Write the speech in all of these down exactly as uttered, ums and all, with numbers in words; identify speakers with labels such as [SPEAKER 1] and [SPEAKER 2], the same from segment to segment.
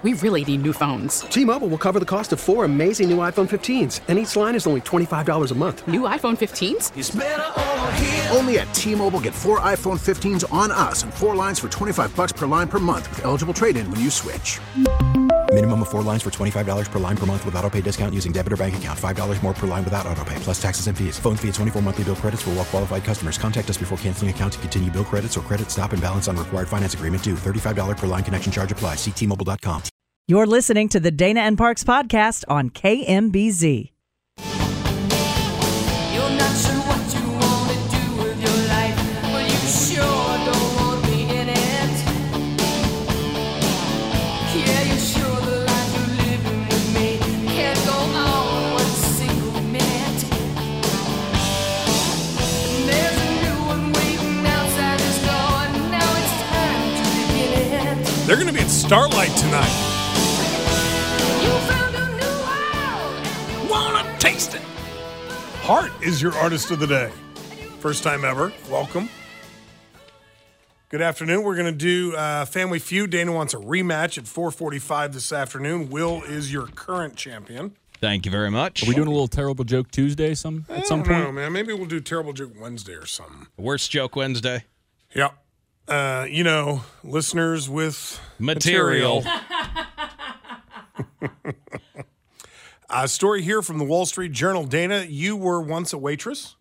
[SPEAKER 1] We really need new phones.
[SPEAKER 2] T-Mobile will cover the cost of four amazing new iPhone fifteens, and each line is only twenty-five dollars a month.
[SPEAKER 1] New iPhone fifteens?
[SPEAKER 3] It's better over here.
[SPEAKER 4] Only at T-Mobile, get four iPhone fifteens on us and four lines for twenty-five dollars per line per month with eligible trade-in when you switch.
[SPEAKER 5] Minimum of four lines for twenty-five dollars per line per month with autopay discount using debit or bank account. five dollars more per line without autopay, plus taxes and fees. Phone fee at twenty-four monthly bill credits for well-qualified customers. Contact us before canceling account to continue bill credits or credit stop and balance on required finance agreement due. thirty-five dollars per line connection charge applies. See T Mobile dot com.
[SPEAKER 6] You're listening to the Dana and Parks podcast on K M B Z.
[SPEAKER 3] You're not sure what you want to do with your life, but you sure don't want me in it. Yeah, you're sure the life you're living with me can't go on one single minute. There's a new one waiting outside this door, and now it's time to begin it.
[SPEAKER 7] They're going to be at Starlight tonight. Wanna taste it? Heart is your artist of the day. First time ever. Welcome. Good afternoon. We're going to do uh, Family Feud. Dana wants a rematch at four forty-five this afternoon. Will is your current champion.
[SPEAKER 8] Thank you very much.
[SPEAKER 9] Are we doing a little Terrible Joke Tuesday some, at some
[SPEAKER 7] I
[SPEAKER 9] point?
[SPEAKER 7] don't know, man. Maybe we'll do Terrible Joke Wednesday or something.
[SPEAKER 8] Worst Joke Wednesday?
[SPEAKER 7] Yep. Uh, you know, listeners with
[SPEAKER 8] material.
[SPEAKER 7] material. A story here from the Wall Street Journal. Dana, you were once a waitress?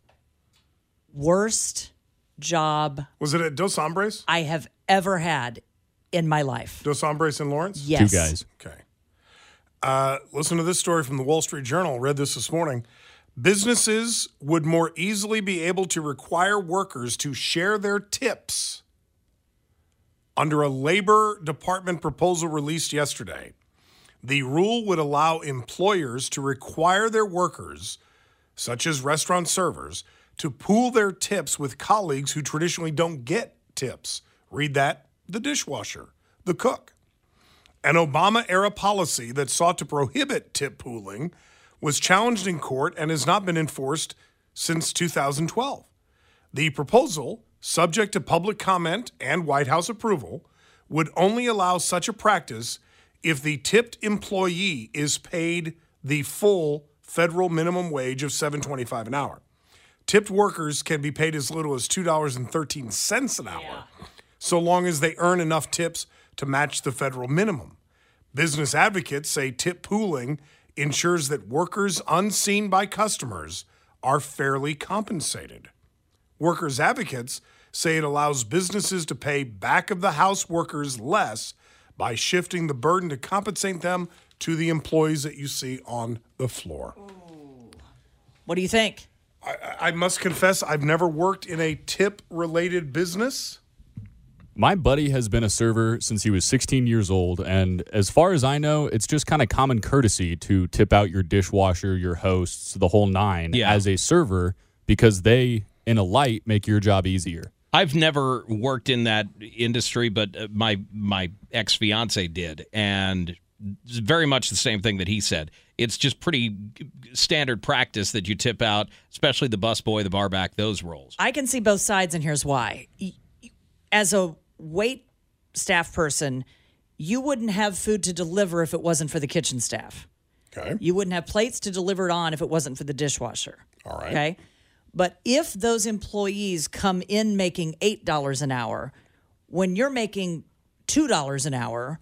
[SPEAKER 6] Worst job
[SPEAKER 7] Was it at Dos Hombres?
[SPEAKER 6] I have ever had in my life.
[SPEAKER 7] Dos Hombres in Lawrence?
[SPEAKER 6] Yes.
[SPEAKER 9] Two guys.
[SPEAKER 7] Okay. Uh, listen to this story from the Wall Street Journal. Read this this morning. Businesses would more easily be able to require workers to share their tips under a Labor Department proposal released yesterday. The rule would allow employers to require their workers, such as restaurant servers, to pool their tips with colleagues who traditionally don't get tips. Read that, the dishwasher, the cook. An Obama-era policy that sought to prohibit tip pooling was challenged in court and has not been enforced since two thousand twelve. The proposal, subject to public comment and White House approval, would only allow such a practice if the tipped employee is paid the full federal minimum wage of seven dollars and twenty-five cents an hour. Tipped workers can be paid as little as two dollars and thirteen cents an hour, yeah. so long as they earn enough tips to match the federal minimum. Business advocates say tip pooling ensures that workers unseen by customers are fairly compensated. Workers advocates say it allows businesses to pay back-of-the-house workers less by shifting the burden to compensate them to the employees that you see on the floor.
[SPEAKER 6] Ooh. What do you think?
[SPEAKER 7] I, I must confess, I've never worked in a tip-related business.
[SPEAKER 9] My buddy has been a server since he was sixteen years old, and as far as I know, it's just kind of common courtesy to tip out your dishwasher, your hosts, the whole nine
[SPEAKER 8] yeah.
[SPEAKER 9] as a server because they, in a light, make your job easier.
[SPEAKER 8] I've never worked in that industry, but my my ex-fiance did, and it's very much the same thing that he said. It's just pretty standard practice that you tip out, especially the busboy, the barback, those roles.
[SPEAKER 6] I can see both sides, and here's why. As a wait staff person, you wouldn't have food to deliver if it wasn't for the kitchen staff.
[SPEAKER 7] Okay.
[SPEAKER 6] You wouldn't have plates to deliver it on if it wasn't for the dishwasher.
[SPEAKER 7] All right.
[SPEAKER 6] Okay. But if those employees come in making eight dollars an hour, when you're making two dollars an hour,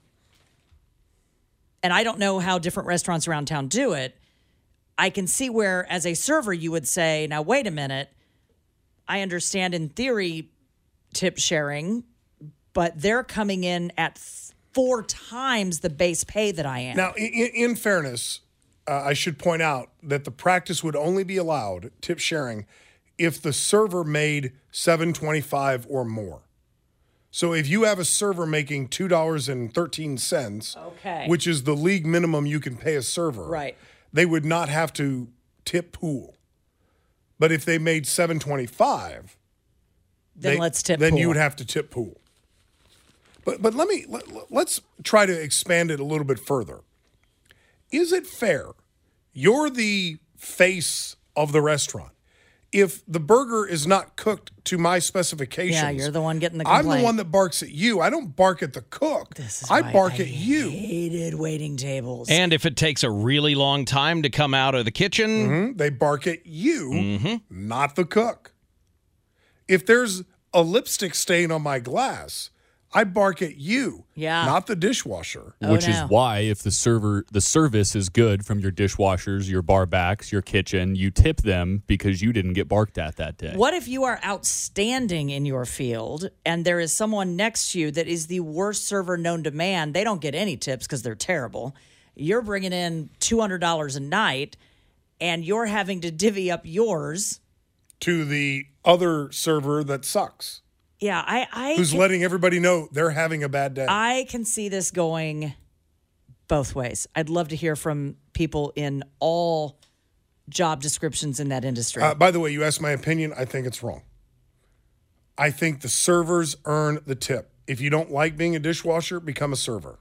[SPEAKER 6] and I don't know how different restaurants around town do it, I can see where, as a server, you would say, now, wait a minute, I understand in theory tip sharing, but they're coming in at four times the base pay that I am.
[SPEAKER 7] Now, in, in fairness, uh, I should point out that the practice would only be allowed, tip sharing, if the server made seven dollars and twenty-five cents or more. So if you have a server making two dollars and thirteen cents,
[SPEAKER 6] okay.
[SPEAKER 7] which is the league minimum you can pay a server,
[SPEAKER 6] right.
[SPEAKER 7] they would not have to tip pool. But if they made seven dollars and twenty-five cents,
[SPEAKER 6] then
[SPEAKER 7] they,
[SPEAKER 6] let's tip
[SPEAKER 7] then
[SPEAKER 6] pool.
[SPEAKER 7] you would have to tip pool. But but let me let, let's try to expand it a little bit further. Is it fair? You're the face of the restaurant. if the burger is not cooked to my specifications,
[SPEAKER 6] Yeah, you're the one getting the
[SPEAKER 7] I'm
[SPEAKER 6] complaint.
[SPEAKER 7] the one that barks at you. I don't bark at the cook.
[SPEAKER 6] This is
[SPEAKER 7] I
[SPEAKER 6] why
[SPEAKER 7] bark
[SPEAKER 6] I
[SPEAKER 7] at you.
[SPEAKER 6] hated waiting tables.
[SPEAKER 8] And if it takes a really long time to come out of the kitchen,
[SPEAKER 7] Mhm. They bark at you,
[SPEAKER 8] Mhm.
[SPEAKER 7] not the cook. If there's a lipstick stain on my glass, I bark at you,
[SPEAKER 6] Yeah.
[SPEAKER 7] not the dishwasher.
[SPEAKER 6] Oh,
[SPEAKER 9] Which
[SPEAKER 6] no.
[SPEAKER 9] is why if the server the service is good from your dishwashers, your bar backs, your kitchen, you tip them because you didn't get barked at that day.
[SPEAKER 6] What if you are outstanding in your field and there is someone next to you that is the worst server known to man? They don't get any tips because they're terrible. You're bringing in two hundred dollars a night and you're having to divvy up yours.
[SPEAKER 7] To the other server that sucks,
[SPEAKER 6] Yeah, I, I
[SPEAKER 7] who's
[SPEAKER 6] can,
[SPEAKER 7] letting everybody know they're having a bad day.
[SPEAKER 6] I can see this going both ways. I'd love to hear from people in all job descriptions in that industry.
[SPEAKER 7] Uh, by the way, you asked my opinion. I think it's wrong. I think the servers earn the tip. If you don't like being a dishwasher, become a server.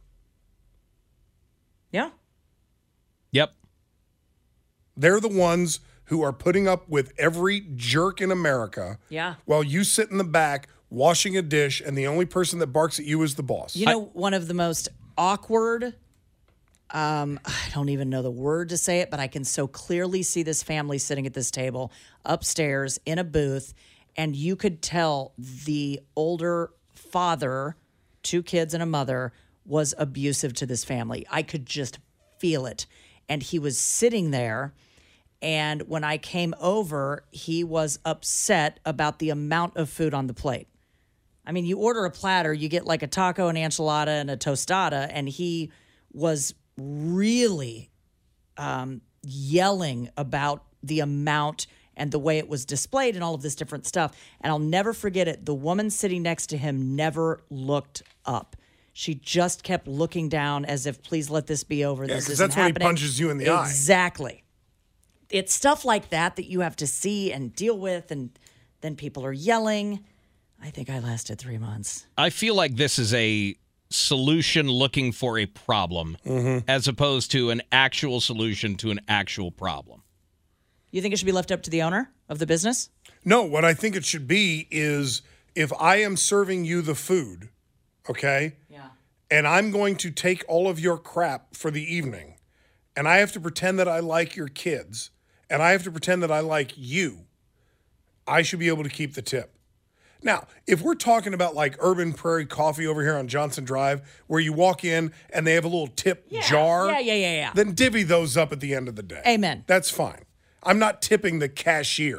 [SPEAKER 6] yeah.
[SPEAKER 8] yep.
[SPEAKER 7] They're the ones who are putting up with every jerk in America
[SPEAKER 6] Yeah.
[SPEAKER 7] while you sit in the back washing a dish, and the only person that barks at you is the boss.
[SPEAKER 6] You know, one of the most awkward, um, I don't even know the word to say it, but I can so clearly see this family sitting at this table upstairs in a booth, and you could tell the older father, two kids and a mother, was abusive to this family. I could just feel it. And he was sitting there. And when I came over, he was upset about the amount of food on the plate. I mean, you order a platter, you get like a taco, an enchilada, and a tostada, and he was really um, yelling about the amount and the way it was displayed and all of this different stuff. And I'll never forget it. The woman sitting next to him never looked up. She just kept looking down as if, please let this be over.
[SPEAKER 7] Yeah,
[SPEAKER 6] This
[SPEAKER 7] 'cause
[SPEAKER 6] isn't
[SPEAKER 7] that's when he
[SPEAKER 6] happening.
[SPEAKER 7] punches you in the eye.
[SPEAKER 6] Exactly. It's stuff like that that you have to see and deal with, and then people are yelling. I think I lasted three months.
[SPEAKER 8] I feel like this is a solution looking for a problem as opposed to an actual solution to an actual problem.
[SPEAKER 6] You think it should be left up to the owner of the business?
[SPEAKER 7] No, what I think it should be is if I am serving you the food, okay?
[SPEAKER 6] Yeah.
[SPEAKER 7] And I'm going to take all of your crap for the evening, and I have to pretend that I like your kids, and I have to pretend that I like you, I should be able to keep the tip. Now, if we're talking about like Urban Prairie Coffee over here on Johnson Drive, where you walk in and they have a little tip jar,
[SPEAKER 6] Yeah, yeah, yeah, yeah.
[SPEAKER 7] then divvy those up at the end of the day.
[SPEAKER 6] Amen.
[SPEAKER 7] That's fine. I'm not tipping the cashier.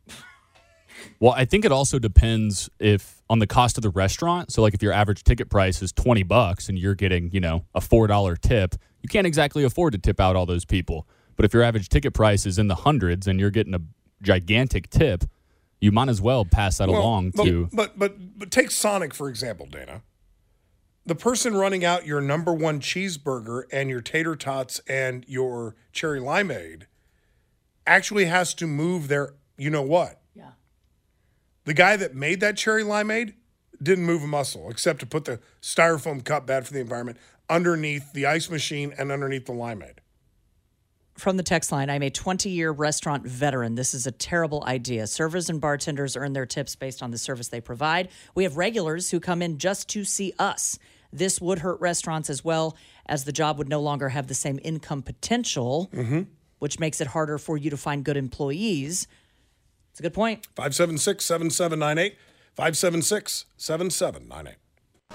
[SPEAKER 9] Well, I think it also depends if on the cost of the restaurant. So like if your average ticket price is twenty bucks and you're getting, you know, a four dollar tip, you can't exactly afford to tip out all those people. But if your average ticket price is in the hundreds and you're getting a gigantic tip, you might as well pass that
[SPEAKER 7] Well,
[SPEAKER 9] along
[SPEAKER 7] but,
[SPEAKER 9] to
[SPEAKER 7] But, but but take Sonic for example, Dana. The person running out your number one cheeseburger and your tater tots and your cherry limeade actually has to move their, you know what?
[SPEAKER 6] Yeah.
[SPEAKER 7] The guy that made that cherry limeade didn't move a muscle except to put the styrofoam cup, bad for the environment, underneath the ice machine and underneath the limeade.
[SPEAKER 6] From the text line, I'm a twenty-year restaurant veteran. This is a terrible idea. Servers and bartenders earn their tips based on the service they provide. We have regulars who come in just to see us. This would hurt restaurants as well, as the job would no longer have the same income potential, which makes it harder for you to find good employees. It's a good point.
[SPEAKER 7] five seven six, seven seven nine eight. five seven six, seven seven nine eight.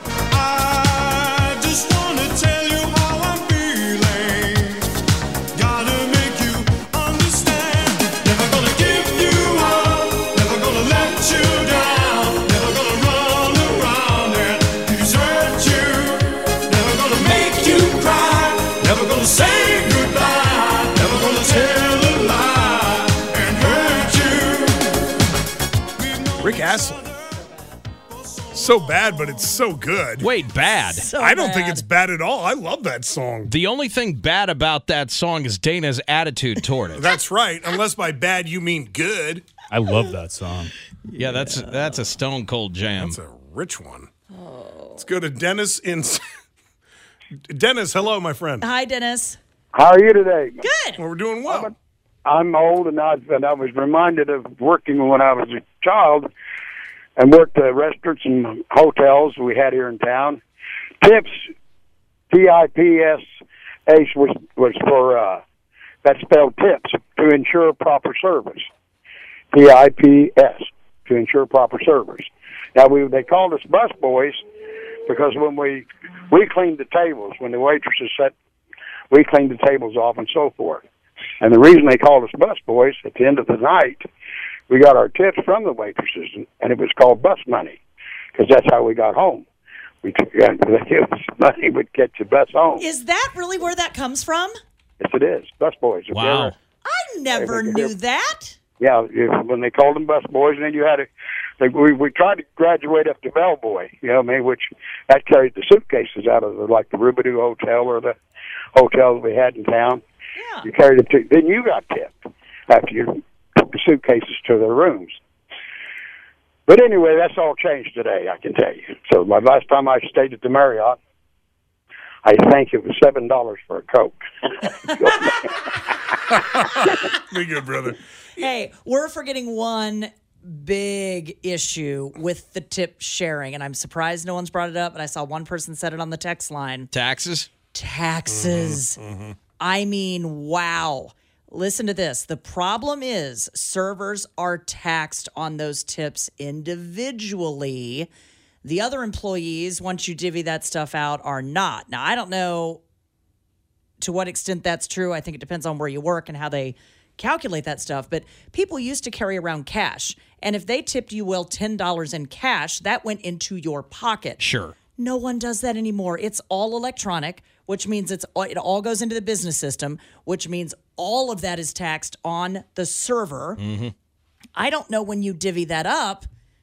[SPEAKER 3] I just want to tell you how I'm feeling. Gotta make you understand. Never gonna give you up. Never gonna let you down. Never gonna run around and desert you. Never gonna make you cry. Never gonna say goodbye. Never gonna tell a lie and hurt you.
[SPEAKER 7] Rick Astley. So bad, but it's so good.
[SPEAKER 8] Wait, bad.
[SPEAKER 6] So
[SPEAKER 7] I don't think
[SPEAKER 6] bad.
[SPEAKER 7] it's bad at all. I love that song.
[SPEAKER 8] The only thing bad about that song is Dana's attitude toward it.
[SPEAKER 7] That's right. Unless by bad you mean good.
[SPEAKER 9] I love that song.
[SPEAKER 8] Yeah, that's that's a stone cold jam.
[SPEAKER 7] That's a rich one. Let's go to Dennis in. Dennis, hello, my friend.
[SPEAKER 6] Hi, Dennis.
[SPEAKER 10] How are you today?
[SPEAKER 6] Good.
[SPEAKER 7] Well, we're doing well.
[SPEAKER 10] I'm old, and I, and I was reminded of working when I was a child and worked at restaurants and hotels we had here in town. Tips, T I P S H, was, was for, uh, that spelled tips, to ensure proper service. T I P S, to ensure proper service. Now, we they called us bus boys because when we we cleaned the tables, when the waitresses sat, we cleaned the tables off and so forth. And the reason they called us bus boys, at the end of the night, we got our tips from the waitresses, and it was called bus money because that's how we got home. We it was money would get your bus home.
[SPEAKER 6] Is that really where that comes from?
[SPEAKER 10] Yes, it is. Bus boys. If you
[SPEAKER 8] Wow.
[SPEAKER 10] ever-
[SPEAKER 6] I never
[SPEAKER 10] They- they-
[SPEAKER 6] knew that.
[SPEAKER 10] Yeah, if- when they called them bus boys, and then you had to, like, we we tried to graduate up to bellboy, you know what I mean, which that carried the suitcases out of the, like the Rubidoo Hotel or the hotel that we had in town.
[SPEAKER 6] Yeah.
[SPEAKER 10] You carried it to, then you got tipped after you took the suitcases to their rooms. But anyway, that's all changed today, I can tell you. So my last time I stayed at the Marriott, I think it was seven dollars for a Coke.
[SPEAKER 7] Be good, brother.
[SPEAKER 6] Hey, we're forgetting one big issue with the tip sharing, and I'm surprised no one's brought it up, but I saw one person said it on the text line.
[SPEAKER 8] Taxes?
[SPEAKER 6] Taxes.
[SPEAKER 8] Mm-hmm.
[SPEAKER 6] I mean, wow. Listen to this. The problem is servers are taxed on those tips individually. The other employees, once you divvy that stuff out, are not. Now, I don't know to what extent that's true. I think it depends on where you work and how they calculate that stuff. But people used to carry around cash. And if they tipped you, well, ten dollars in cash, that went into your pocket.
[SPEAKER 8] Sure.
[SPEAKER 6] No one does that anymore. It's all electronic, which means it's it all goes into the business system, which means all of that is taxed on the server.
[SPEAKER 8] Mm-hmm.
[SPEAKER 6] I don't know when you divvy that up.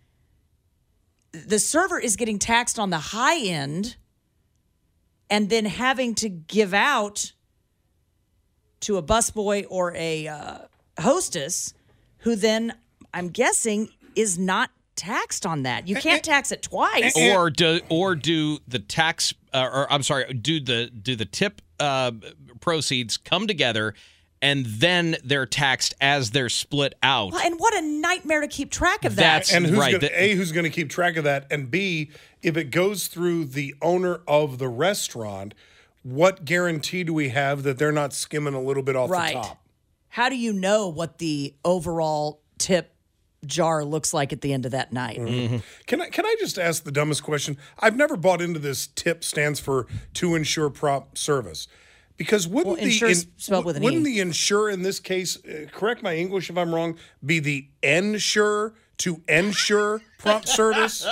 [SPEAKER 6] The server is getting taxed on the high end and then having to give out to a busboy or a uh, hostess who then, I'm guessing, is not taxed on that. You can't tax it twice.
[SPEAKER 8] Or do or do the tax uh, or I'm sorry, do the do the tip uh, proceeds come together and then they're taxed as they're split out?
[SPEAKER 6] Well, and what a nightmare to keep track of that.
[SPEAKER 8] That's
[SPEAKER 7] And who's
[SPEAKER 8] right.
[SPEAKER 7] gonna,
[SPEAKER 8] The-
[SPEAKER 7] A, who's going to keep track of that? And B, if it goes through the owner of the restaurant, what guarantee do we have that they're not skimming a little bit off
[SPEAKER 6] Right.
[SPEAKER 7] the top?
[SPEAKER 6] How do you know what the overall tip jar looks like at the end of that night?
[SPEAKER 7] Mm-hmm. Can I can I just ask the dumbest question? I've never bought into this. Tip stands for to ensure prompt service, because wouldn't
[SPEAKER 6] Well,
[SPEAKER 7] the
[SPEAKER 6] ensure is spelled with an
[SPEAKER 7] wouldn't
[SPEAKER 6] E.
[SPEAKER 7] the insure in this case, uh, correct my English if I'm wrong, be the ensure to ensure prompt service?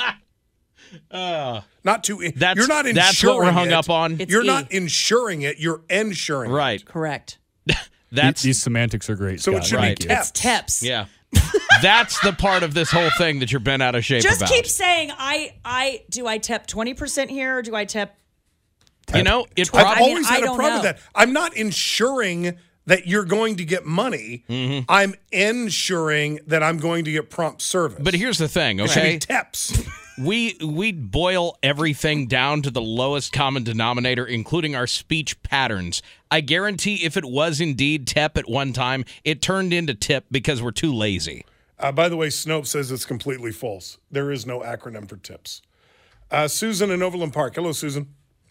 [SPEAKER 7] Not to
[SPEAKER 8] That's-
[SPEAKER 7] you're not insuring
[SPEAKER 8] that's what we're hung
[SPEAKER 7] it.
[SPEAKER 8] up on?
[SPEAKER 6] It's
[SPEAKER 7] You're
[SPEAKER 6] E.
[SPEAKER 7] not insuring it. You're ensuring it.
[SPEAKER 8] Right.
[SPEAKER 6] Correct.
[SPEAKER 8] That's
[SPEAKER 9] These semantics are great.
[SPEAKER 7] So it
[SPEAKER 9] Scott.
[SPEAKER 7] should
[SPEAKER 8] Right.
[SPEAKER 7] be
[SPEAKER 6] It's
[SPEAKER 7] teps.
[SPEAKER 6] teps.
[SPEAKER 8] yeah. That's the part of this whole thing that you're bent out of shape
[SPEAKER 6] Just
[SPEAKER 8] about.
[SPEAKER 6] keep saying, I, I, do I tip twenty percent here or do I tip?
[SPEAKER 8] You know, it
[SPEAKER 7] I've
[SPEAKER 6] I
[SPEAKER 8] probably
[SPEAKER 6] mean,
[SPEAKER 7] always
[SPEAKER 6] I
[SPEAKER 7] had a
[SPEAKER 6] don't
[SPEAKER 7] problem
[SPEAKER 6] know.
[SPEAKER 7] with that. I'm not insuring that you're going to get money.
[SPEAKER 8] Mm-hmm.
[SPEAKER 7] I'm ensuring that I'm going to get prompt service.
[SPEAKER 8] But here's the thing,
[SPEAKER 7] it should
[SPEAKER 8] okay?
[SPEAKER 7] be teps.
[SPEAKER 8] We we boil everything down to the lowest common denominator, including our speech patterns. I guarantee if it was indeed tep at one time, it turned into tip because we're too lazy.
[SPEAKER 7] Uh, by the way, Snopes says it's completely false. There is no acronym for tips. Uh, Susan in Overland Park. Hello, Susan.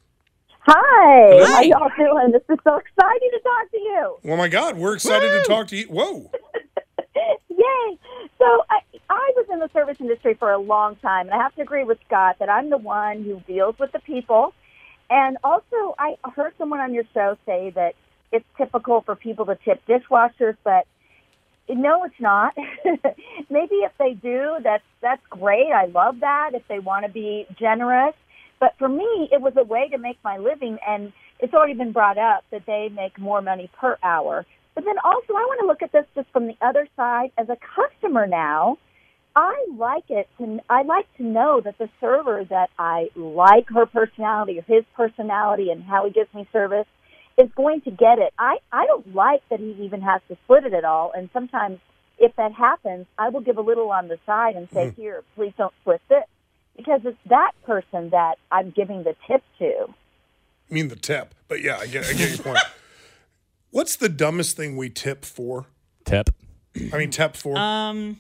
[SPEAKER 11] Hi.
[SPEAKER 6] Hi.
[SPEAKER 11] How y'all doing? This is so exciting to talk to you.
[SPEAKER 7] Oh, my God. We're excited
[SPEAKER 11] Woo!
[SPEAKER 7] to talk to you. Whoa.
[SPEAKER 11] Yay. So I, I was in the service industry for a long time, and I have to agree with Scott that I'm the one who deals with the people. And also, I heard someone on your show say that it's typical for people to tip dishwashers, but no, it's not. Maybe if they do, that's that's great. I love that if they want to be generous. But for me, it was a way to make my living, and it's already been brought up that they make more money per hour. But then also, I want to look at this just from the other side. As a customer now, I like it. To, I like to know that the server that I like her personality or his personality and how he gives me service is going to get it. I, I don't like that he even has to split it at all. And sometimes if that happens, I will give a little on the side and say, mm-hmm. here, please don't split this. Because it's that person that I'm giving the tip to.
[SPEAKER 7] I mean the tip. But, yeah, I get, I get your point. What's the dumbest thing we tip for?
[SPEAKER 9] Tep.
[SPEAKER 7] I mean, Tep for.
[SPEAKER 6] Um,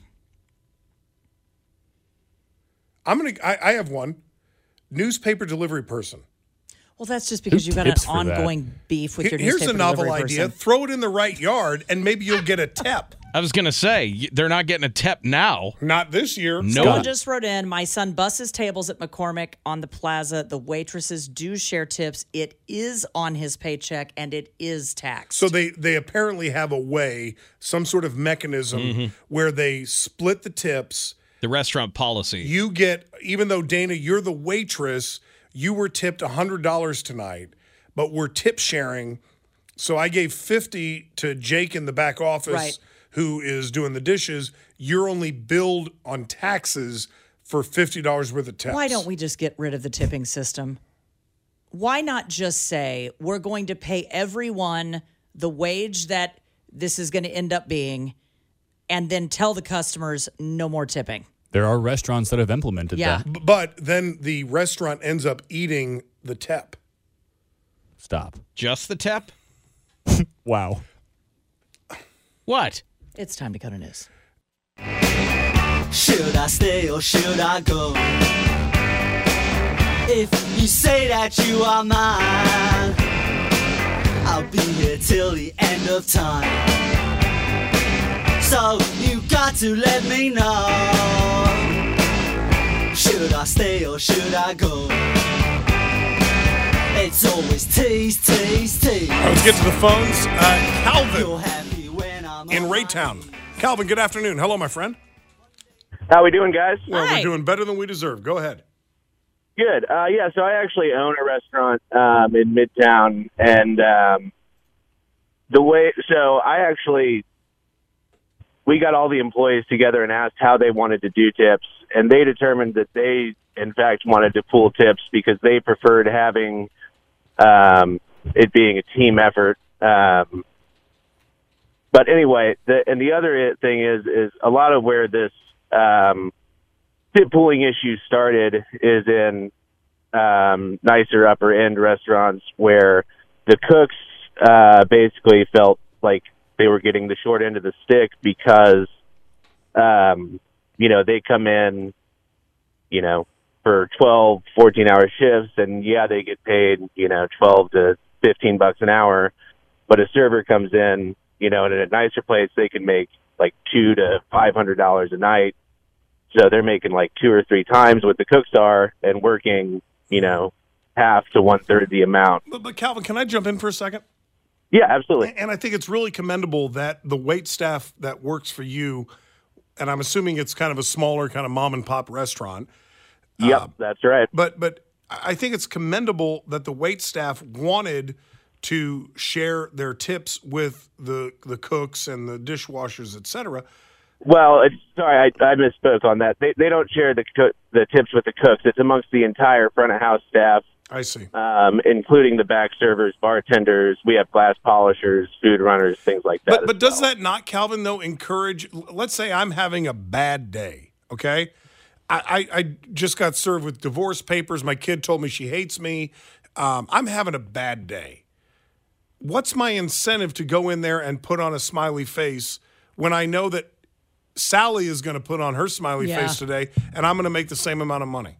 [SPEAKER 7] I'm gonna. I, I have one. Newspaper delivery person.
[SPEAKER 6] well, that's just because
[SPEAKER 9] Who
[SPEAKER 6] you've got an
[SPEAKER 9] tips for that?
[SPEAKER 6] ongoing beef with
[SPEAKER 7] Here-
[SPEAKER 6] your
[SPEAKER 7] Here's
[SPEAKER 6] newspaper
[SPEAKER 7] a novel
[SPEAKER 6] delivery
[SPEAKER 7] idea.
[SPEAKER 6] person.
[SPEAKER 7] Throw it in the right yard, and maybe you'll get a tip.
[SPEAKER 8] I was going to say, y- they're not getting a tip now.
[SPEAKER 7] Not this year.
[SPEAKER 8] No.
[SPEAKER 6] Someone just wrote in, my son busses tables at McCormick on the plaza. The waitresses do share tips. It is on his paycheck, and it is taxed.
[SPEAKER 7] So they they apparently have a way, some sort of mechanism
[SPEAKER 8] Mm-hmm.
[SPEAKER 7] where they split the tips.
[SPEAKER 8] The restaurant policy.
[SPEAKER 7] You get, even though Dana, you're the waitress, you were tipped one hundred dollars tonight, but we're tip sharing. So I gave fifty to Jake in the back office,
[SPEAKER 6] Right.
[SPEAKER 7] who is doing the dishes. You're only billed on taxes for fifty dollars worth of tips.
[SPEAKER 6] Why don't we just get rid of the tipping system? Why not just say we're going to pay everyone the wage that this is going to end up being and then tell the customers no more tipping?
[SPEAKER 9] There are restaurants that have implemented
[SPEAKER 6] Yeah.
[SPEAKER 9] that.
[SPEAKER 7] B- But then the restaurant ends up eating the tip.
[SPEAKER 9] Stop.
[SPEAKER 8] Just the tip?
[SPEAKER 9] Wow.
[SPEAKER 8] What?
[SPEAKER 6] It's time to go to news.
[SPEAKER 12] Should I stay or should I go? If you say that you are mine, I'll be here till the end of time. So you got to let me know. Should I stay or should I go? It's always tease, tease, tease.
[SPEAKER 7] All right, let's get to the phones. Uh,
[SPEAKER 12] You're
[SPEAKER 7] Calvin
[SPEAKER 12] happy when I'm
[SPEAKER 7] in
[SPEAKER 12] on my
[SPEAKER 7] Raytown. Calvin, good afternoon. Hello, my friend.
[SPEAKER 13] How we doing, guys?
[SPEAKER 7] Well,
[SPEAKER 6] Hi.
[SPEAKER 7] we're doing better than we deserve. Go ahead.
[SPEAKER 13] Good. Uh, yeah, so I actually own a restaurant um, in Midtown, and um, the way so I actually we got all the employees together and asked how they wanted to do tips, and they determined that they, in fact, wanted to pool tips because they preferred having um, it being a team effort. Um, but anyway, the, and the other thing is is a lot of where this um, tip pooling issue started is in um, nicer upper end restaurants where the cooks uh, basically felt like they were getting the short end of the stick because, um, you know, they come in, you know, for twelve, fourteen hour shifts and yeah, they get paid, you know, twelve to fifteen bucks an hour, but a server comes in, you know, and at a nicer place, they can make like two to five hundred dollars a night. So they're making like two or three times what the cooks are and working, you know, half to one third the amount.
[SPEAKER 7] But, but Calvin, can I jump in for a second?
[SPEAKER 13] Yeah, absolutely.
[SPEAKER 7] And I think it's really commendable that the wait staff that works for you, and I'm assuming it's kind of a smaller kind of mom and pop restaurant.
[SPEAKER 13] Yep,
[SPEAKER 7] uh,
[SPEAKER 13] that's right.
[SPEAKER 7] But but I think it's commendable that the wait staff wanted to share their tips with the the cooks and the dishwashers, et cetera.
[SPEAKER 13] Well, it's, sorry, I, I misspoke on that. They they don't share the cook, the tips with the cooks. It's amongst the entire front of house staff.
[SPEAKER 7] I see.
[SPEAKER 13] Um, including the back servers, bartenders. We have glass polishers, food runners, things like that.
[SPEAKER 7] But but does that not, Calvin, though, encourage? Let's say I'm having a bad day. Okay, I I, I just got served with divorce papers. My kid told me she hates me. Um, I'm having a bad day. What's my incentive to go in there and put on a smiley face when I know that Sally is going to put on her smiley
[SPEAKER 6] Yeah.
[SPEAKER 7] face today, and I'm going to make the same amount of money?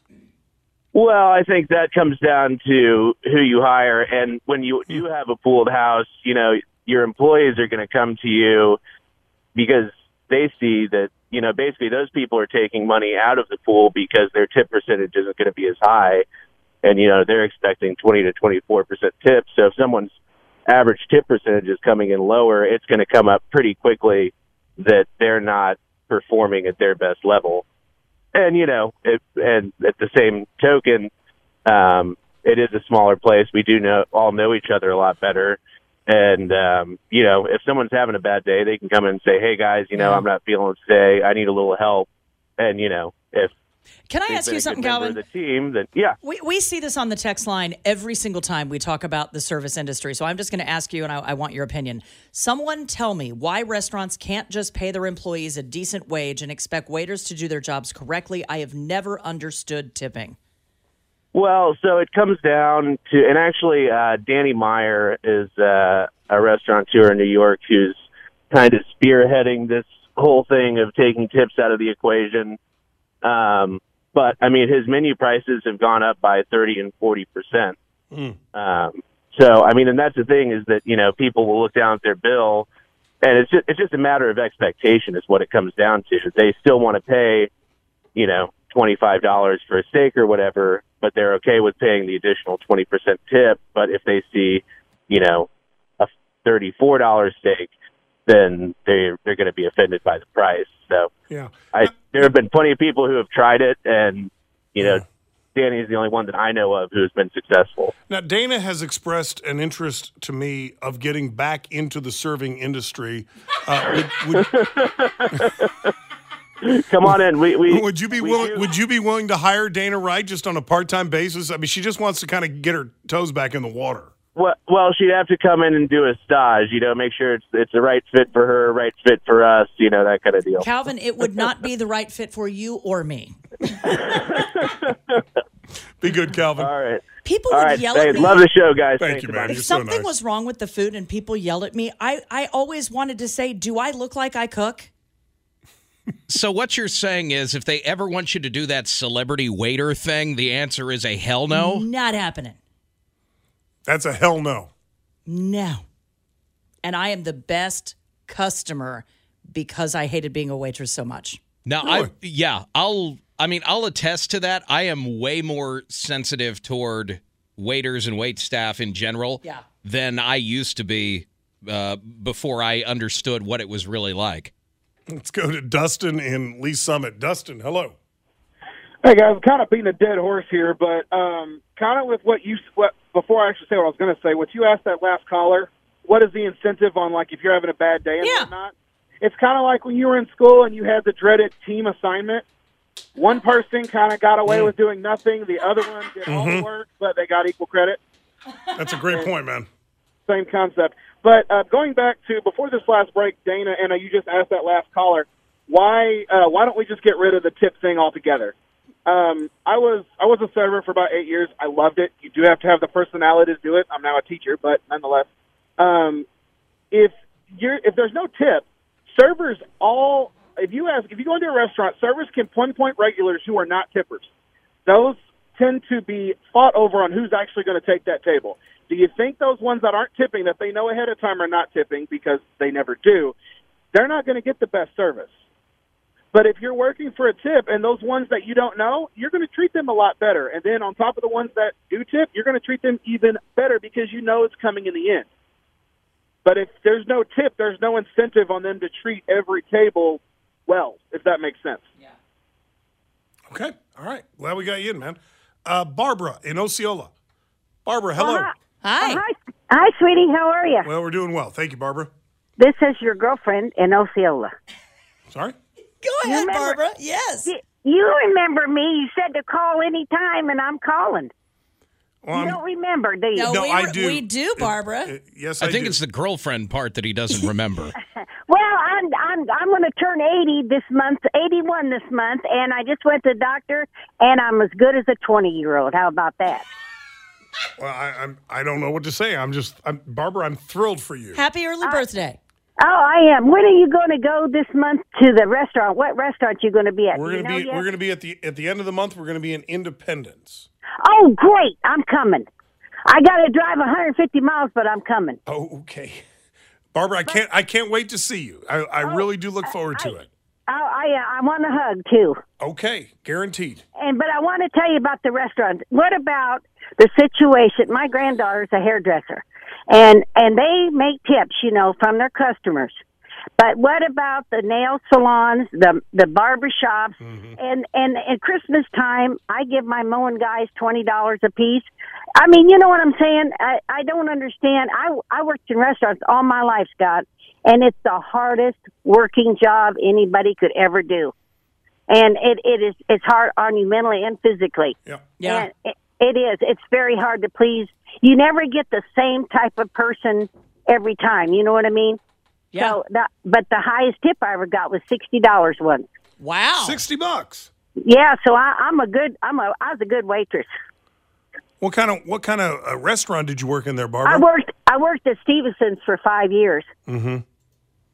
[SPEAKER 13] Well, I think that comes down to who you hire. And when you do have a pooled house, you know, your employees are going to come to you because they see that, you know, basically those people are taking money out of the pool because their tip percentage isn't going to be as high. And, you know, they're expecting twenty to twenty-four percent tips. So if someone's average tip percentage is coming in lower, it's going to come up pretty quickly that they're not performing at their best level. And, you know, it, and at the same token, um, it is a smaller place. We do know all know each other a lot better. And, um, you know, if someone's having a bad day, they can come in and say, hey, guys, you know,
[SPEAKER 6] Yeah.
[SPEAKER 13] I'm not feeling it today. I need a little help. And, you know, if
[SPEAKER 6] Can I
[SPEAKER 13] they've
[SPEAKER 6] ask
[SPEAKER 13] been
[SPEAKER 6] you
[SPEAKER 13] a
[SPEAKER 6] something,
[SPEAKER 13] good member
[SPEAKER 6] Calvin?
[SPEAKER 13] of the team, then, yeah.
[SPEAKER 6] We, we see this on the text line every single time we talk about the service industry. So I'm just going to ask you, and I, I want your opinion. Someone tell me why restaurants can't just pay their employees a decent wage and expect waiters to do their jobs correctly. I have never understood tipping.
[SPEAKER 13] Well, so it comes down to, and actually, uh, Danny Meyer is uh, a restaurateur in New York who's kind of spearheading this whole thing of taking tips out of the equation. Um, but I mean, his menu prices have gone up by thirty and forty percent.
[SPEAKER 7] Mm.
[SPEAKER 13] Um, so, I mean, and that's the thing is that, you know, people will look down at their bill, and it's just, it's just a matter of expectation is what it comes down to. They still want to pay, you know, twenty-five dollars for a steak or whatever, but they're okay with paying the additional twenty percent tip. But if they see, you know, a thirty-four dollars steak, then they're, they're going to be offended by the price. So
[SPEAKER 7] yeah,
[SPEAKER 13] I, there have been plenty of people who have tried it, and, you know, Danny is the only one that I know of who's been successful.
[SPEAKER 7] Now, Dana has expressed an interest to me of getting back into the serving industry. Uh, would, would,
[SPEAKER 13] Come on in. We, we
[SPEAKER 7] would you be
[SPEAKER 13] we
[SPEAKER 7] willing?
[SPEAKER 13] do.
[SPEAKER 7] Would you be willing to hire Dana Wright just on a part-time basis? I mean, she just wants to kind of get her toes back in the water.
[SPEAKER 13] Well, well, she'd have to come in and do a stage, you know, make sure it's it's the right fit for her, right fit for us, you know, that kind of deal.
[SPEAKER 6] Calvin, it would not be the right fit for you or me.
[SPEAKER 7] Be good, Calvin.
[SPEAKER 13] All right.
[SPEAKER 6] People
[SPEAKER 13] All
[SPEAKER 6] would
[SPEAKER 13] right.
[SPEAKER 6] yell
[SPEAKER 13] Hey,
[SPEAKER 6] at me.
[SPEAKER 13] love the show, guys.
[SPEAKER 7] Thank
[SPEAKER 13] Thanks
[SPEAKER 7] you,
[SPEAKER 13] so
[SPEAKER 7] man.
[SPEAKER 13] much.
[SPEAKER 6] If
[SPEAKER 7] You're so
[SPEAKER 6] something
[SPEAKER 7] nice.
[SPEAKER 6] was wrong with the food and people yelled at me, I, I always wanted to say, do I look like I cook?
[SPEAKER 8] So what you're saying is if they ever want you to do that celebrity waiter thing, the answer is a hell no?
[SPEAKER 6] Not happening.
[SPEAKER 7] That's a hell no.
[SPEAKER 6] No. And I am the best customer because I hated being a waitress so much.
[SPEAKER 8] Now, I yeah, I'll I mean, I'll attest to that. I am way more sensitive toward waiters and wait staff in general
[SPEAKER 6] Yeah.
[SPEAKER 8] than I used to be uh, before I understood what it was really like.
[SPEAKER 7] Let's go to Dustin in Lee Summit. Dustin, hello.
[SPEAKER 14] Hey guys, I'm kind of beating a dead horse here, but um, kind of with what you what before I actually say what I was going to say, what you asked that last caller, what is the incentive on like if you're having a bad day and
[SPEAKER 6] Yeah.
[SPEAKER 14] whatnot? It's kind of like when you were in school and you had the dreaded team assignment. One person kind of got away with doing nothing, the other one did all the
[SPEAKER 7] Mhm.
[SPEAKER 14] work, but they got equal credit.
[SPEAKER 7] That's a great point, man.
[SPEAKER 14] Same concept. But uh, going back to before this last break, Dana, and uh, you just asked that last caller, why uh, why don't we just get rid of the tip thing altogether? Um, I was I was a server for about eight years. I loved it. You do have to have the personality to do it. I'm now a teacher, but nonetheless, um, if you're if there's no tip, servers all if you ask if you go into a restaurant, servers can pinpoint regulars who are not tippers. Those tend to be fought over on who's actually going to take that table. Do you think those ones that aren't tipping, that they know ahead of time are not tipping because they never do, they're not going to get the best service? But if you're working for a tip and those ones that you don't know, you're going to treat them a lot better. And then on top of the ones that do tip, you're going to treat them even better because you know it's coming in the end. But if there's no tip, there's no incentive on them to treat every table well, if that makes sense.
[SPEAKER 7] Okay. All right. Glad we got you in, man. Uh, Barbara in Osceola. Barbara, hello.
[SPEAKER 15] Uh,
[SPEAKER 6] Hi.
[SPEAKER 15] hi. Hi, sweetie. How are you?
[SPEAKER 7] Well, we're doing well. Thank you, Barbara.
[SPEAKER 15] This is your girlfriend in Osceola.
[SPEAKER 7] Sorry?
[SPEAKER 6] Go ahead,
[SPEAKER 15] remember-
[SPEAKER 6] Barbara. Yes.
[SPEAKER 15] Y- You remember me. You said to call any time, and I'm calling.
[SPEAKER 7] Well,
[SPEAKER 15] You
[SPEAKER 7] I'm-
[SPEAKER 15] don't remember, do you?
[SPEAKER 6] No,
[SPEAKER 7] No,
[SPEAKER 6] we,
[SPEAKER 7] I
[SPEAKER 6] re-
[SPEAKER 7] do.
[SPEAKER 6] we do, Barbara.
[SPEAKER 7] Uh, yes, I,
[SPEAKER 8] I think
[SPEAKER 7] do.
[SPEAKER 8] it's the girlfriend part that he doesn't remember.
[SPEAKER 15] Well, I'm I'm I'm going to turn eighty this month, eighty-one this month, and I just went to the doctor, and I'm as good as a twenty-year-old. How about that?
[SPEAKER 7] Well, I, I'm. I don't know what to say. I'm just. I'm, Barbara, I'm thrilled for you.
[SPEAKER 6] Happy early birthday.
[SPEAKER 15] Oh, I am. When are you going to go this month to the restaurant? What restaurant you going to be at?
[SPEAKER 7] We're
[SPEAKER 15] Do you
[SPEAKER 7] gonna
[SPEAKER 15] know
[SPEAKER 7] be.
[SPEAKER 15] yet?
[SPEAKER 7] We're gonna be at the at the end of the month. We're gonna be in Independence.
[SPEAKER 15] Oh, great! I'm coming. I got to drive one hundred fifty miles, but I'm coming.
[SPEAKER 7] Oh, okay. Barbara, I can't. I can't wait to see you. I, I really do look forward to it.
[SPEAKER 15] Oh, I uh, I want a hug too.
[SPEAKER 7] Okay, guaranteed.
[SPEAKER 15] And but I want to tell you about the restaurant. What about the situation? My granddaughter's a hairdresser, and and they make tips, you know, from their customers. But what about the nail salons, the the barber shops, and and at Christmas time, I give my mowing guys twenty dollars a piece. I mean, you know what I'm saying? I I don't understand. I I worked in restaurants all my life, Scott, and it's the hardest working job anybody could ever do. And it, it is it's hard on you mentally and physically.
[SPEAKER 7] Yeah.
[SPEAKER 6] Yeah.
[SPEAKER 15] And it, it is. It's very hard to please. You never get the same type of person every time. You know what I mean?
[SPEAKER 6] Yeah.
[SPEAKER 15] So, the, but the highest tip I ever got was sixty dollars once.
[SPEAKER 6] Wow.
[SPEAKER 7] Sixty bucks.
[SPEAKER 15] Yeah. So I, I'm a good. I'm a. I was a good waitress.
[SPEAKER 7] What kind of what kind of uh, restaurant did you work in there, Barbara?
[SPEAKER 15] I worked. I worked at Stevenson's for five years.
[SPEAKER 7] Mm-hmm.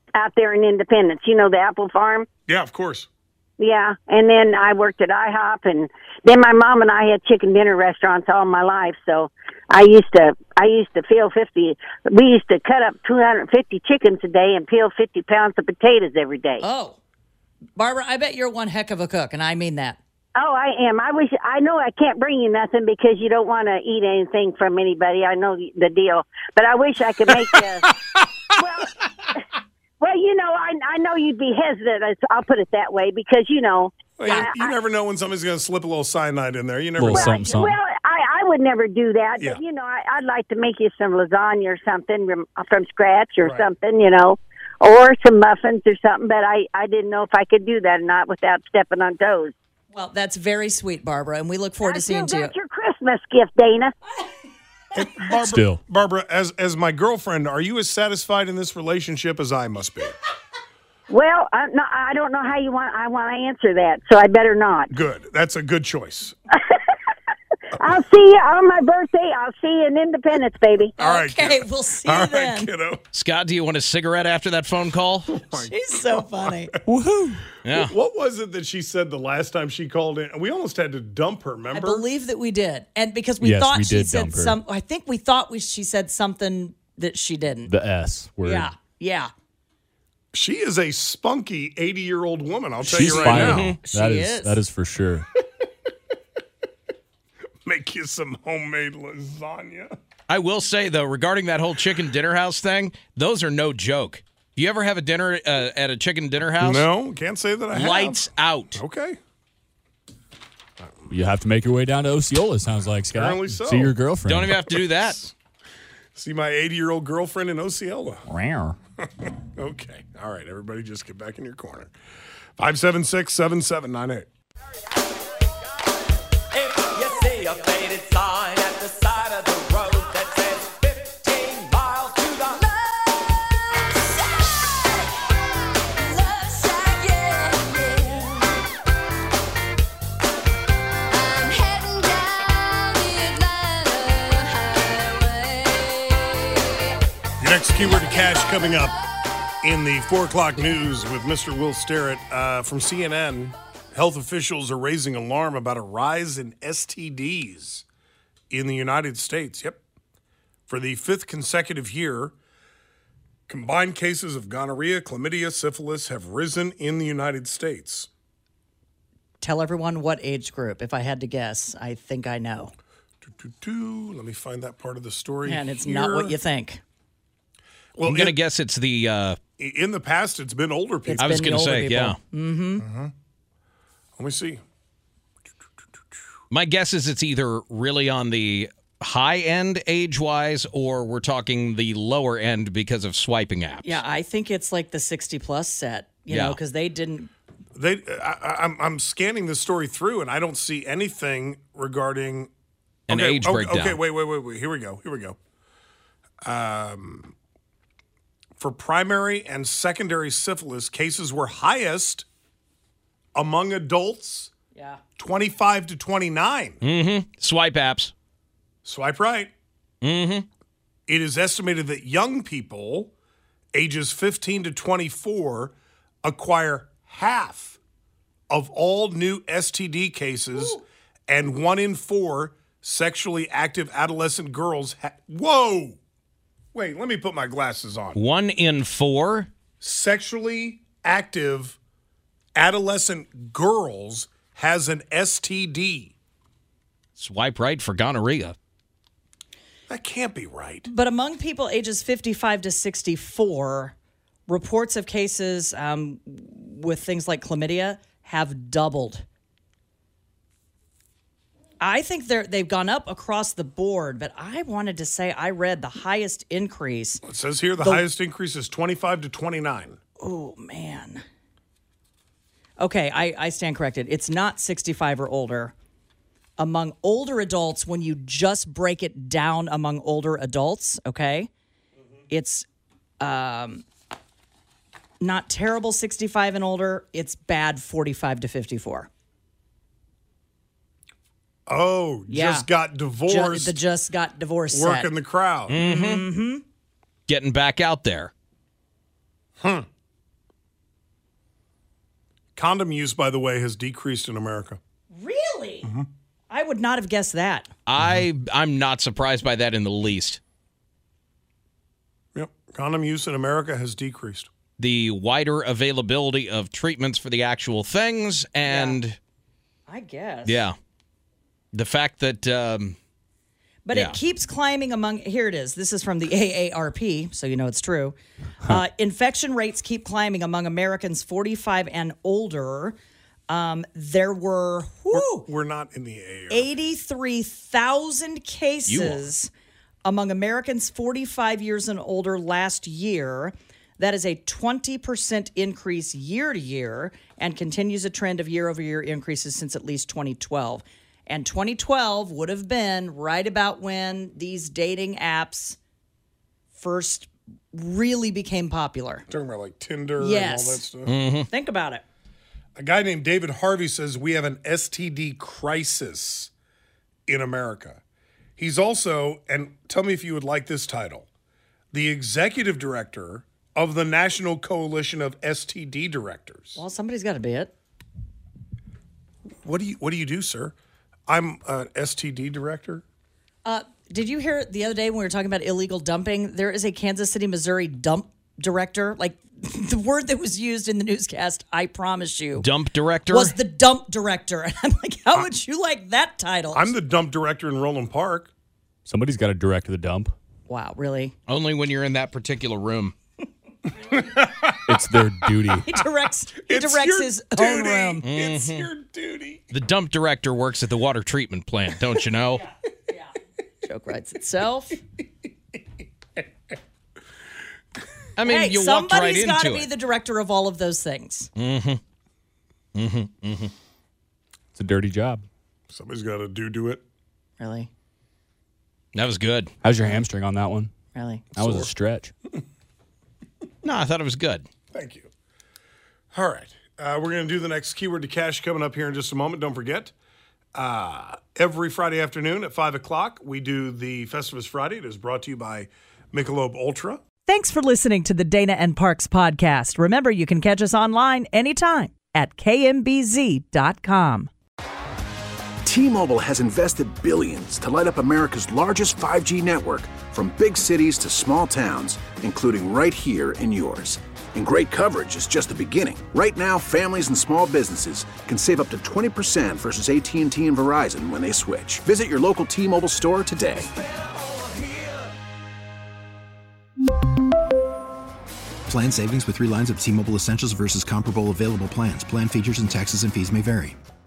[SPEAKER 15] out there in Independence. You know, the apple farm?
[SPEAKER 7] Yeah, of course.
[SPEAKER 15] Yeah, and then I worked at IHOP, and then my mom and I had chicken dinner restaurants all my life. So I used to, I used to peel fifty. We used to cut up two hundred fifty chickens a day and peel fifty pounds of potatoes every day.
[SPEAKER 6] Oh, Barbara, I bet you're one heck of a cook, and I mean that.
[SPEAKER 15] Oh, I am. I wish I know I can't bring you nothing because you don't want to eat anything from anybody. I know the deal, but I wish I could make you. well. Well, you know, I I know you'd be hesitant. I'll put it that way because you know.
[SPEAKER 7] Well, you,
[SPEAKER 15] I,
[SPEAKER 7] you
[SPEAKER 15] I,
[SPEAKER 7] never know when somebody's going to slip a little cyanide in there. You never know.
[SPEAKER 15] well, well, I, I would never do that.
[SPEAKER 7] Yeah.
[SPEAKER 15] But you know, I, I'd like to make you some lasagna or something from, from scratch or
[SPEAKER 7] Right.
[SPEAKER 15] something. You know, or some muffins or something. But I I didn't know if I could do that or not without stepping on toes.
[SPEAKER 6] Well, that's very sweet, Barbara, and we look forward
[SPEAKER 15] That's
[SPEAKER 6] to seeing
[SPEAKER 15] your,
[SPEAKER 6] you.
[SPEAKER 15] That's your Christmas gift, Dana.
[SPEAKER 7] Barbara,
[SPEAKER 9] Still.
[SPEAKER 7] Barbara, as as my girlfriend, are you as satisfied in this relationship as I must be?
[SPEAKER 15] Well, I, no, I don't know how you want. I want to answer that, so I better not.
[SPEAKER 7] Good. That's a good choice.
[SPEAKER 15] I'll see you on my birthday. I'll see you in Independence, baby.
[SPEAKER 7] All right.
[SPEAKER 6] Okay, we'll see you
[SPEAKER 7] All right,
[SPEAKER 6] then.
[SPEAKER 7] kiddo.
[SPEAKER 8] Scott, do you want a cigarette after that phone call?
[SPEAKER 6] She's so funny.
[SPEAKER 9] Woohoo!
[SPEAKER 8] Yeah.
[SPEAKER 7] What was it that she said the last time she called in? We almost had to dump her,
[SPEAKER 6] I
[SPEAKER 7] remember?
[SPEAKER 6] believe that we did, and because we
[SPEAKER 9] Yes,
[SPEAKER 6] thought
[SPEAKER 9] we
[SPEAKER 6] she
[SPEAKER 9] did
[SPEAKER 6] said
[SPEAKER 9] dump her.
[SPEAKER 6] some. I think we thought we she said something that she didn't.
[SPEAKER 9] The S word.
[SPEAKER 6] Yeah, yeah.
[SPEAKER 7] She is a spunky eighty-year-old woman, I'll tell
[SPEAKER 9] She's
[SPEAKER 7] you right
[SPEAKER 9] fine.
[SPEAKER 7] now.
[SPEAKER 9] That
[SPEAKER 6] She
[SPEAKER 9] is,
[SPEAKER 6] is.
[SPEAKER 9] that is for sure.
[SPEAKER 7] Make you some homemade lasagna.
[SPEAKER 8] I will say, though, regarding that whole chicken dinner house thing, those are no joke. You ever have a dinner uh, at a chicken dinner house?
[SPEAKER 7] No, can't say that I have.
[SPEAKER 8] Lights out.
[SPEAKER 7] Okay.
[SPEAKER 9] You have to make your way down to Osceola, sounds like, Scott.
[SPEAKER 7] Apparently so.
[SPEAKER 9] See your girlfriend.
[SPEAKER 8] Don't even have to do that.
[SPEAKER 7] See my eighty-year-old girlfriend in Osceola.
[SPEAKER 9] Wow.
[SPEAKER 7] Okay. All right, everybody just get back in your corner. five seven six, seven seven nine eight.
[SPEAKER 12] If you see a faded sign at the side of the road that says fifteen miles to the
[SPEAKER 7] Your next keyword to cash coming up in the four o'clock news with Mister Will Sterrett uh, from C N N. Health officials are raising alarm about a rise in S T Ds in the United States. Yep. For the fifth consecutive year, combined cases of gonorrhea, chlamydia, syphilis have risen in the United States.
[SPEAKER 6] Tell everyone what age group. If I had to guess, I think I know.
[SPEAKER 7] Doo, doo, doo. Let me find that part of the story.
[SPEAKER 6] And it's
[SPEAKER 7] here.
[SPEAKER 6] not what you think.
[SPEAKER 7] Well,
[SPEAKER 8] I'm going to
[SPEAKER 7] in-
[SPEAKER 8] guess it's the. Uh,
[SPEAKER 7] In the past, it's been older people.
[SPEAKER 8] I was going to say, yeah.
[SPEAKER 6] Mm-hmm.
[SPEAKER 7] Let me see.
[SPEAKER 8] My guess is it's either really on the high end age wise, or we're talking the lower end because of swiping apps.
[SPEAKER 6] Yeah, I think it's like the sixty plus set. You
[SPEAKER 8] Yeah.
[SPEAKER 6] know, because they didn't.
[SPEAKER 7] They, I, I- I'm, I'm scanning this story through, and I don't see anything regarding
[SPEAKER 8] An
[SPEAKER 7] okay,
[SPEAKER 8] age
[SPEAKER 7] okay,
[SPEAKER 8] breakdown.
[SPEAKER 7] Okay, wait, wait, wait, wait. Here we go. Here we go. Um, for primary and secondary syphilis, cases were highest among adults
[SPEAKER 6] Yeah.
[SPEAKER 7] twenty-five to twenty-nine.
[SPEAKER 8] Mm-hmm. Swipe apps.
[SPEAKER 7] Swipe right.
[SPEAKER 8] Mm-hmm.
[SPEAKER 7] It is estimated that young people ages fifteen to twenty-four acquire half of all new S T D cases, and one in four sexually active adolescent girls. Ha- Whoa! Wait, let me put my glasses on.
[SPEAKER 8] One in four
[SPEAKER 7] Sexually active adolescent girls has an S T D.
[SPEAKER 8] swipe right for gonorrhea.
[SPEAKER 7] That can't be right.
[SPEAKER 6] But among people ages fifty-five to sixty-four, reports of cases um, with things like chlamydia have doubled. I think they're they've gone up across the board, but I wanted to say I read the highest increase.
[SPEAKER 7] It says here the,
[SPEAKER 6] The-
[SPEAKER 7] highest increase is twenty-five to twenty-nine.
[SPEAKER 6] Oh, man. Okay, I, I stand corrected. It's not sixty-five or older. Among older adults, when you just break it down among older adults, okay, it's um, not terrible sixty-five and older. It's bad forty-five to fifty-four.
[SPEAKER 7] Oh,
[SPEAKER 6] Yeah.
[SPEAKER 7] just got
[SPEAKER 6] Ju-
[SPEAKER 7] divorced.
[SPEAKER 6] the just got divorced
[SPEAKER 7] working
[SPEAKER 6] set.
[SPEAKER 7] the crowd.
[SPEAKER 8] Mm-hmm. Getting back out there.
[SPEAKER 7] Hmm. Condom use, by the way, has decreased in America.
[SPEAKER 6] Really?
[SPEAKER 7] Mm-hmm.
[SPEAKER 6] I would not have guessed that.
[SPEAKER 8] I I'm not surprised by that in the least.
[SPEAKER 7] Yep. Condom use in America has decreased.
[SPEAKER 8] The wider availability of treatments for the actual things, and
[SPEAKER 6] Yeah. I guess.
[SPEAKER 8] yeah, the fact that um,
[SPEAKER 6] But
[SPEAKER 8] yeah.
[SPEAKER 6] it keeps climbing among, here it is. This is from the A A R P, so you know it's true. Uh, infection rates keep climbing among Americans forty-five and older. Um, there were whew,
[SPEAKER 7] We're not in the A A R P.
[SPEAKER 6] eighty-three thousand cases among Americans forty-five years and older last year. That is a twenty percent increase year to year and continues a trend of year-over-year increases since at least twenty twelve. And twenty twelve would have been right about when these dating apps first really became popular.
[SPEAKER 7] Talking about like Tinder
[SPEAKER 6] Yes.
[SPEAKER 7] and all that stuff.
[SPEAKER 8] Mm-hmm.
[SPEAKER 6] Think about it.
[SPEAKER 7] A guy named David Harvey says we have an S T D crisis in America. He's also, and tell me if you would like this title, the executive director of the National Coalition of S T D Directors.
[SPEAKER 6] Well, somebody's got to be it.
[SPEAKER 7] What do you What do you do, sir? I'm an S T D director.
[SPEAKER 6] Uh, did you hear the other day when we were talking about illegal dumping? There is a Kansas City, Missouri dump director. Like the word that was used in the newscast, I promise you,
[SPEAKER 8] dump director
[SPEAKER 6] was the dump director. And I'm like, how would you like that title?
[SPEAKER 7] I'm the dump director in Roland Park.
[SPEAKER 9] Somebody's got to direct the dump.
[SPEAKER 6] Wow, really?
[SPEAKER 8] Only when you're in that particular room.
[SPEAKER 9] It's their duty.
[SPEAKER 6] He directs. He
[SPEAKER 7] It's
[SPEAKER 6] directs
[SPEAKER 7] your
[SPEAKER 6] his own
[SPEAKER 7] duty.
[SPEAKER 6] room.
[SPEAKER 7] It's
[SPEAKER 8] Mhm.
[SPEAKER 7] your duty.
[SPEAKER 8] The dump director works at the water treatment plant, don't you know?
[SPEAKER 6] Joke writes itself.
[SPEAKER 8] I mean,
[SPEAKER 6] hey,
[SPEAKER 8] you walked right
[SPEAKER 6] somebody's got to
[SPEAKER 8] into
[SPEAKER 6] be
[SPEAKER 8] it.
[SPEAKER 6] the director of all of those things.
[SPEAKER 8] Mm-hmm. Mm-hmm. Mm-hmm.
[SPEAKER 9] It's a dirty job.
[SPEAKER 7] Somebody's got to do do it.
[SPEAKER 6] Really?
[SPEAKER 8] That was good.
[SPEAKER 9] How's your hamstring on that one?
[SPEAKER 6] Really?
[SPEAKER 9] That was a
[SPEAKER 7] Sore.
[SPEAKER 9] stretch.
[SPEAKER 8] No, I thought it was good.
[SPEAKER 7] Thank you. All right. Uh, we're going to do the next keyword to cash coming up here in just a moment. Don't forget, uh, every Friday afternoon at five o'clock, we do the Festivus Friday. It is brought to you by Michelob Ultra.
[SPEAKER 16] Thanks for listening to the Dana and Parks podcast. Remember, you can catch us online anytime at K M B Z dot com.
[SPEAKER 4] T-Mobile has invested billions to light up America's largest five G network, from big cities to small towns, including right here in yours. And great coverage is just the beginning. Right now, families and small businesses can save up to twenty percent versus A T and T and Verizon when they switch. Visit your local T-Mobile store today.
[SPEAKER 5] Plan savings with three lines of T-Mobile Essentials versus comparable available plans. Plan features and taxes and fees may vary.